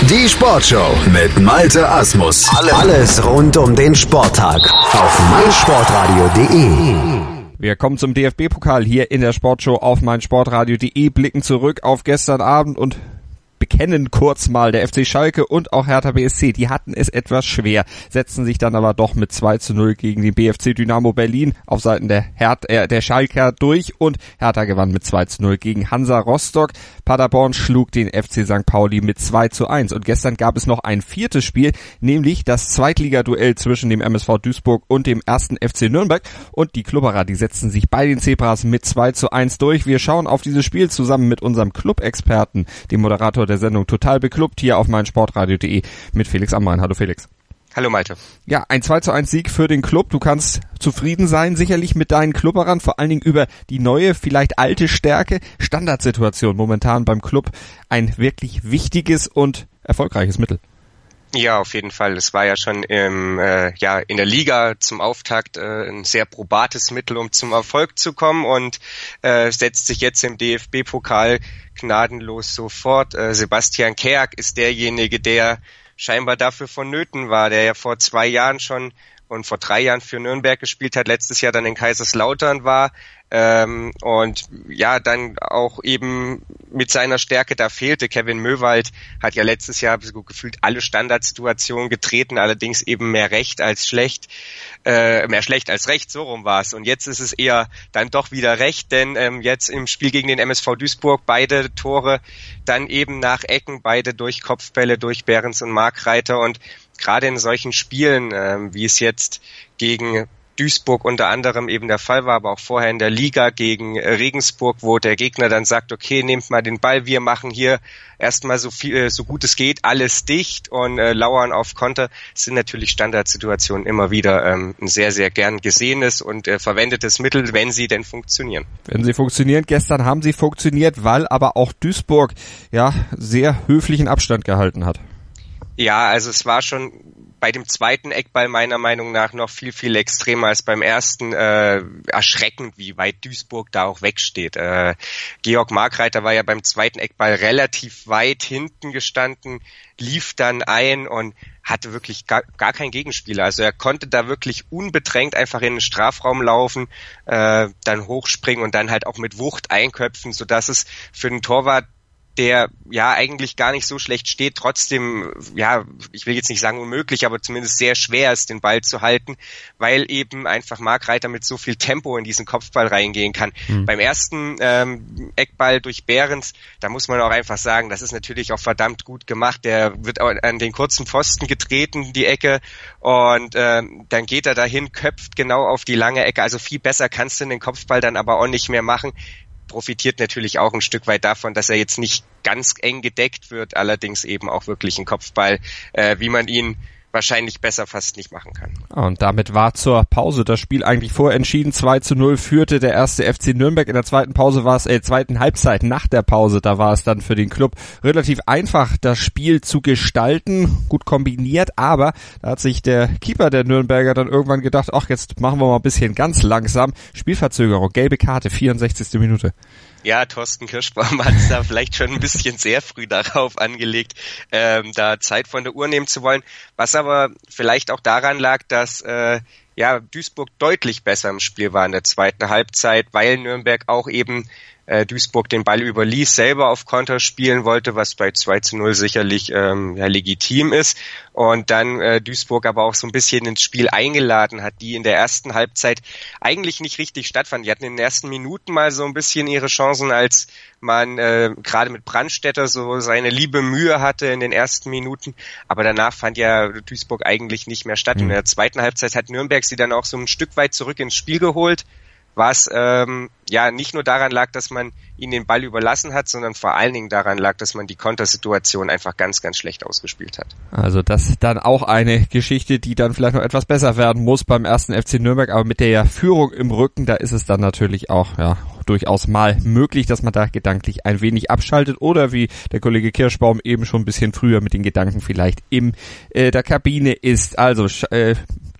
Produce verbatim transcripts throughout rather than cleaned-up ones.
Die Sportshow mit Malte Asmus. Alles rund um den Sporttag auf meinsportradio punkt de. Wir kommen zum D F B-Pokal hier in der Sportshow auf meinsportradio punkt de, blicken zurück auf gestern Abend und bekennen kurz mal, der F C Schalke und auch Hertha B S C, die hatten es etwas schwer, setzten sich dann aber doch mit zwei zu null gegen den B F C Dynamo Berlin auf Seiten der, Her- äh, der Schalker durch und Hertha gewann mit zwei zu null gegen Hansa Rostock. Paderborn schlug den F C Sankt Pauli mit zwei zu eins und gestern gab es noch ein viertes Spiel, nämlich das Zweitligaduell zwischen dem M S V Duisburg und dem ersten F C Nürnberg und die Klubberer, die setzten sich bei den Zebras mit zwei zu eins durch. Wir schauen auf dieses Spiel zusammen mit unserem Club-Experten, dem Moderator der Sendung Total Beklubbt hier auf meinsportradio punkt de mit Felix Amrain. Hallo Felix. Hallo Malte. Ja, ein zwei zu eins Sieg für den Club. Du kannst zufrieden sein, sicherlich mit deinen Klubberern, vor allen Dingen über die neue, vielleicht alte Stärke. Standardsituation momentan beim Club ein wirklich wichtiges und erfolgreiches Mittel. Ja, auf jeden Fall. Es war ja schon im, äh, ja, in der Liga zum Auftakt äh, ein sehr probates Mittel, um zum Erfolg zu kommen und äh, setzt sich jetzt im D F B-Pokal gnadenlos so fort. Äh, Sebastian Keak ist derjenige, der scheinbar dafür vonnöten war, der ja vor zwei Jahren schon und vor drei Jahren für Nürnberg gespielt hat, letztes Jahr dann in Kaiserslautern war ähm, und ja, dann auch eben mit seiner Stärke da fehlte. Kevin Möwald hat ja letztes Jahr so gefühlt alle Standardsituationen getreten, allerdings eben mehr recht als schlecht, äh, mehr schlecht als recht, so rum war es. Und jetzt ist es eher dann doch wieder recht, denn ähm, jetzt im Spiel gegen den M S V Duisburg beide Tore dann eben nach Ecken, beide durch Kopfbälle, durch Behrens und Markreiter und gerade in solchen Spielen, ähm, wie es jetzt gegen Duisburg unter anderem eben der Fall war, aber auch vorher in der Liga gegen äh, Regensburg, wo der Gegner dann sagt, okay, nehmt mal den Ball, wir machen hier erstmal so viel, äh, so gut es geht, alles dicht und äh, lauern auf Konter, sind natürlich Standardsituationen immer wieder ähm, ein sehr, sehr gern gesehenes und äh, verwendetes Mittel, wenn sie denn funktionieren. Wenn sie funktionieren, gestern haben sie funktioniert, weil aber auch Duisburg ja sehr höflichen Abstand gehalten hat. Ja, also es war schon bei dem zweiten Eckball meiner Meinung nach noch viel, viel extremer als beim ersten. Äh, erschreckend, wie weit Duisburg da auch wegsteht. Äh, Georg Markreiter war ja beim zweiten Eckball relativ weit hinten gestanden, lief dann ein und hatte wirklich gar, gar keinen Gegenspieler. Also er konnte da wirklich unbedrängt einfach in den Strafraum laufen, äh, dann hochspringen und dann halt auch mit Wucht einköpfen, sodass es für den Torwart, der ja eigentlich gar nicht so schlecht steht, trotzdem, ja, ich will jetzt nicht sagen unmöglich, aber zumindest sehr schwer ist, den Ball zu halten, weil eben einfach Markreiter mit so viel Tempo in diesen Kopfball reingehen kann. Mhm. Beim ersten ähm, Eckball durch Behrens, da muss man auch einfach sagen, das ist natürlich auch verdammt gut gemacht. Der wird an den kurzen Pfosten getreten, die Ecke, und ähm, dann geht er dahin, köpft genau auf die lange Ecke. Also viel besser kannst du den Kopfball dann aber auch nicht mehr machen. Profitiert natürlich auch ein Stück weit davon, dass er jetzt nicht ganz eng gedeckt wird, allerdings eben auch wirklich ein Kopfball, äh, wie man ihn wahrscheinlich besser fast nicht machen kann. Und damit war zur Pause das Spiel eigentlich vorentschieden. zwei zu null führte der erste F C Nürnberg. In der zweiten Pause war es, äh, zweiten Halbzeit nach der Pause, da war es dann für den Club relativ einfach, das Spiel zu gestalten, gut kombiniert, aber da hat sich der Keeper der Nürnberger dann irgendwann gedacht, ach, jetzt machen wir mal ein bisschen ganz langsam. Spielverzögerung, gelbe Karte, vierundsechzigste Minute. Ja, Thorsten Kirschbaum hat es da vielleicht schon ein bisschen sehr früh darauf angelegt, ähm, da Zeit von der Uhr nehmen zu wollen, was aber vielleicht auch daran lag, dass äh, ja Duisburg deutlich besser im Spiel war in der zweiten Halbzeit, weil Nürnberg auch eben äh, Duisburg den Ball überließ, selber auf Konter spielen wollte, was bei zwei zu null sicherlich ähm, ja, legitim ist, und dann äh, Duisburg aber auch so ein bisschen ins Spiel eingeladen hat, die in der ersten Halbzeit eigentlich nicht richtig stattfanden. Die hatten in den ersten Minuten mal so ein bisschen ihre Chancen, als man äh, gerade mit Brandstätter so seine liebe Mühe hatte in den ersten Minuten, aber danach fand ja Duisburg eigentlich nicht mehr statt. Mhm. In der zweiten Halbzeit hat Nürnberg sie dann auch so ein Stück weit zurück ins Spiel geholt, was ähm, ja nicht nur daran lag, dass man ihnen den Ball überlassen hat, sondern vor allen Dingen daran lag, dass man die Kontersituation einfach ganz, ganz schlecht ausgespielt hat. Also das dann auch eine Geschichte, die dann vielleicht noch etwas besser werden muss beim ersten F C Nürnberg, aber mit der Führung im Rücken, da ist es dann natürlich auch ja durchaus mal möglich, dass man da gedanklich ein wenig abschaltet oder wie der Kollege Kirschbaum eben schon ein bisschen früher mit den Gedanken vielleicht in äh, der Kabine ist. Also äh,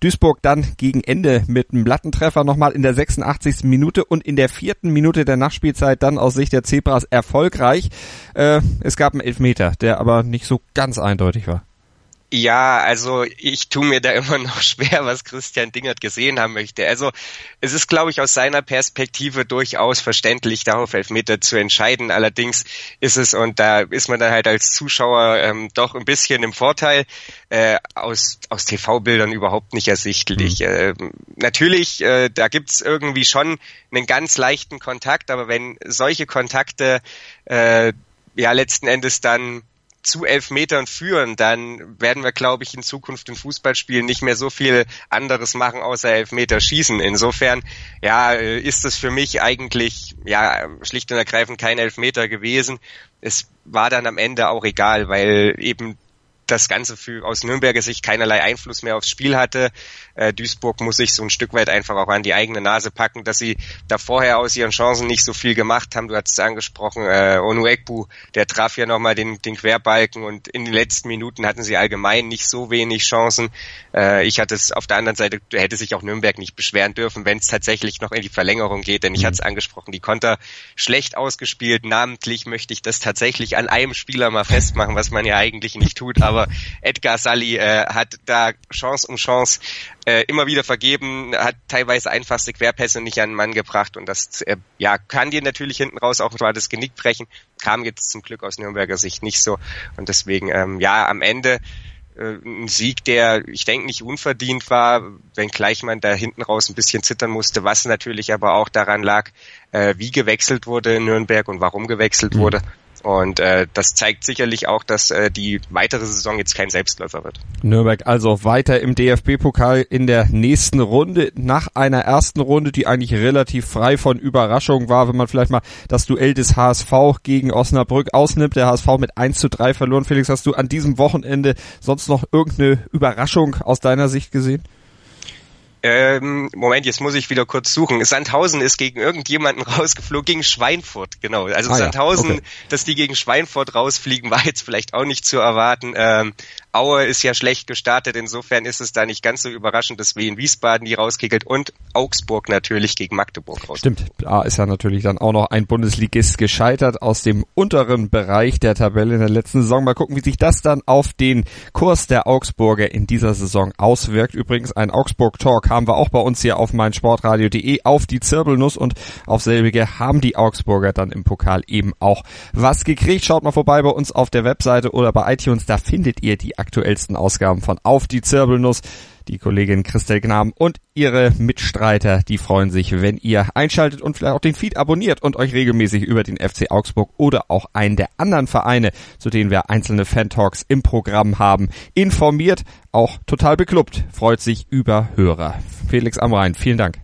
Duisburg dann gegen Ende mit einem Lattentreffer nochmal in der sechsundachtzigsten Minute und in der vierten Minute der Nachspielzeit dann aus Sicht der Zebras erfolgreich. Äh, es gab einen Elfmeter, der aber nicht so ganz eindeutig war. Ja, also ich tue mir da immer noch schwer, was Christian Dingert gesehen haben möchte. Also es ist, glaube ich, aus seiner Perspektive durchaus verständlich, da auf Elfmeter zu entscheiden. Allerdings ist es, und da ist man dann halt als Zuschauer ähm, doch ein bisschen im Vorteil, äh, aus aus T V-Bildern überhaupt nicht ersichtlich. Mhm. Äh, natürlich, äh, da gibt's irgendwie schon einen ganz leichten Kontakt, aber wenn solche Kontakte äh, ja letzten Endes dann zu Elfmetern führen, dann werden wir, glaube ich, in Zukunft in Fußballspielen nicht mehr so viel anderes machen, außer Elfmeter schießen. Insofern, ja, ist es für mich eigentlich, ja, schlicht und ergreifend kein Elfmeter gewesen. Es war dann am Ende auch egal, weil eben das Ganze für, aus Nürnberger Sicht keinerlei Einfluss mehr aufs Spiel hatte. Äh, Duisburg muss sich so ein Stück weit einfach auch an die eigene Nase packen, dass sie da vorher aus ihren Chancen nicht so viel gemacht haben. Du hast es angesprochen, äh, Onuekbu, der traf ja nochmal den, den Querbalken und in den letzten Minuten hatten sie allgemein nicht so wenig Chancen. Äh, ich hatte es auf der anderen Seite, hätte sich auch Nürnberg nicht beschweren dürfen, wenn es tatsächlich noch in die Verlängerung geht, denn ich mhm. hatte es angesprochen, die Konter schlecht ausgespielt. Namentlich möchte ich das tatsächlich an einem Spieler mal festmachen, was man ja eigentlich nicht tut, aber Aber Edgar Salli äh, hat da Chance um Chance äh, immer wieder vergeben, hat teilweise einfachste Querpässe nicht an den Mann gebracht und das äh, ja kann dir natürlich hinten raus auch zwar das Genick brechen, kam jetzt zum Glück aus Nürnberger Sicht nicht so und deswegen ähm, ja am Ende äh, ein Sieg, der ich denke nicht unverdient war, wenngleich man da hinten raus ein bisschen zittern musste, was natürlich aber auch daran lag, äh, wie gewechselt wurde in Nürnberg und warum gewechselt mhm. wurde. Und äh, das zeigt sicherlich auch, dass äh, die weitere Saison jetzt kein Selbstläufer wird. Nürnberg also weiter im D F B-Pokal in der nächsten Runde, nach einer ersten Runde, die eigentlich relativ frei von Überraschungen war, wenn man vielleicht mal das Duell des H S V gegen Osnabrück ausnimmt. Der H S V mit eins zu drei verloren. Felix, hast du an diesem Wochenende sonst noch irgendeine Überraschung aus deiner Sicht gesehen? Ähm, Moment, jetzt muss ich wieder kurz suchen. Sandhausen ist gegen irgendjemanden rausgeflogen, gegen Schweinfurt, genau. Also ah, Sandhausen, ja. Okay. Dass die gegen Schweinfurt rausfliegen, war jetzt vielleicht auch nicht zu erwarten. Ähm, Aue ist ja schlecht gestartet, insofern ist es da nicht ganz so überraschend, dass Wien Wiesbaden die rauskickelt und Augsburg natürlich gegen Magdeburg raus. Stimmt, da ist ja natürlich dann auch noch ein Bundesligist gescheitert aus dem unteren Bereich der Tabelle in der letzten Saison. Mal gucken, wie sich das dann auf den Kurs der Augsburger in dieser Saison auswirkt. Übrigens ein Augsburg-Talk haben wir auch bei uns hier auf meinsportradio punkt de auf die Zirbelnuss und auf selbige haben die Augsburger dann im Pokal eben auch was gekriegt. Schaut mal vorbei bei uns auf der Webseite oder bei iTunes, da findet ihr die aktuellsten Ausgaben von Auf die Zirbelnuss. Die Kollegin Christel Gnam und ihre Mitstreiter, die freuen sich, wenn ihr einschaltet und vielleicht auch den Feed abonniert und euch regelmäßig über den F C Augsburg oder auch einen der anderen Vereine, zu denen wir einzelne Fan-Talks im Programm haben, informiert. Auch total beklubbt, freut sich über Hörer. Felix Amrain, vielen Dank.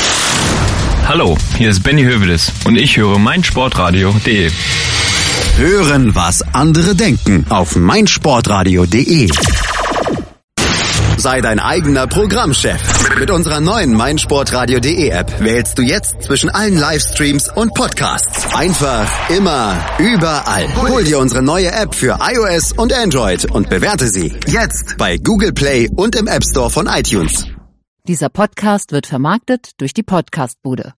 Hallo, hier ist Benny Hövedes und ich höre meinsportradio punkt de. Hören, was andere denken auf meinsportradio punkt de. Sei dein eigener Programmchef. Mit unserer neuen meinsportradio punkt de App wählst du jetzt zwischen allen Livestreams und Podcasts. Einfach, immer, überall. Hol dir unsere neue App für iOS und Android und bewerte sie jetzt bei Google Play und im App Store von iTunes. Dieser Podcast wird vermarktet durch die Podcastbude.